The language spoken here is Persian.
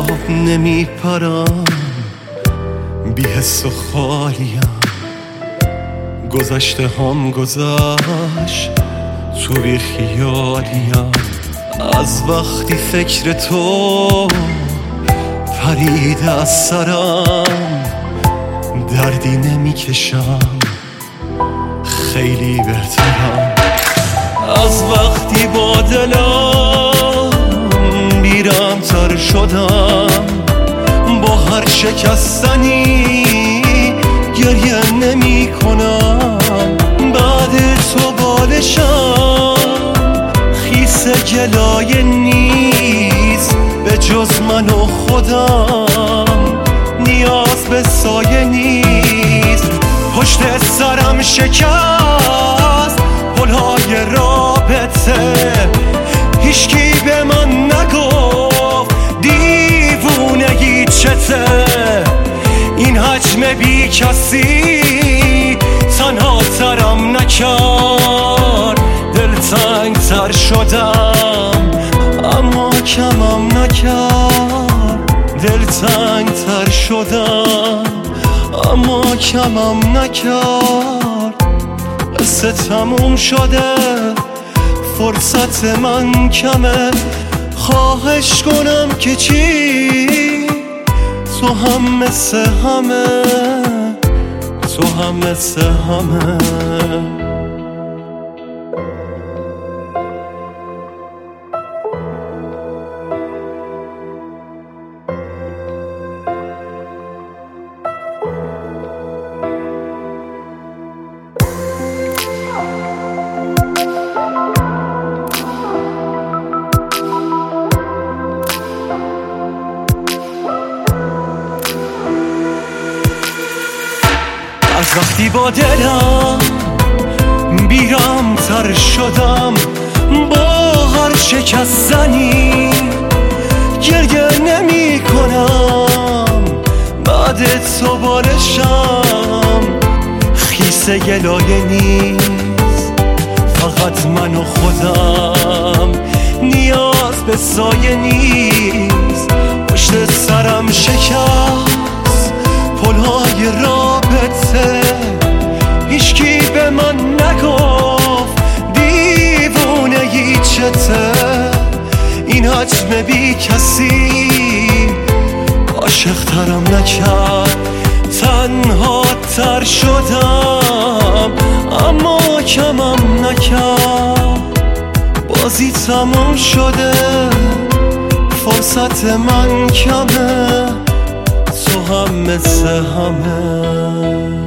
خواب نمیپرم، بی حس و خالیم. گذشته هم گذشت، تو بی خیالیم. از وقتی فکر تو پرید از سرم، دردی نمیکشم، خیلی بهترم. از وقتی با دلم بیرم تر شدم، با هر شکستنی گریه نمی کنم. بعد تو بالشم خیس گلایه نیست، به جز من و خودم نیاز به سایه نیست. پشت سرم شکست پلهای رابطه، هیچکی به من نگفت دیوونگی چته. این حجم بی کسی تنها ترم نکرد، دلتنگ تر شدم اما کمم نکرد. دلتنگ تر شدم اما کمم نکرد. قصه تموم شده، فرصت من کمه. خواهش کنم که چی؟ تو هم مثل همه، تو هم مثل همه. از وقتی با دلم بیرم تر شدم، با هر شکستنی گریه نمی کنم. بعد تو بالشم خیس گلایه نیست، فقط من و خودم نیاز به سایه نیست. پشت سرم شکست پلهای رابطه، هیچکی به من نگفت دیوونگی چته. این حجم بی کسی عاشق ترم نکرد، تنها تر شدم اما کمم نکرد. بازی تموم شده، فرصت من کمه. تو هم مثل همه.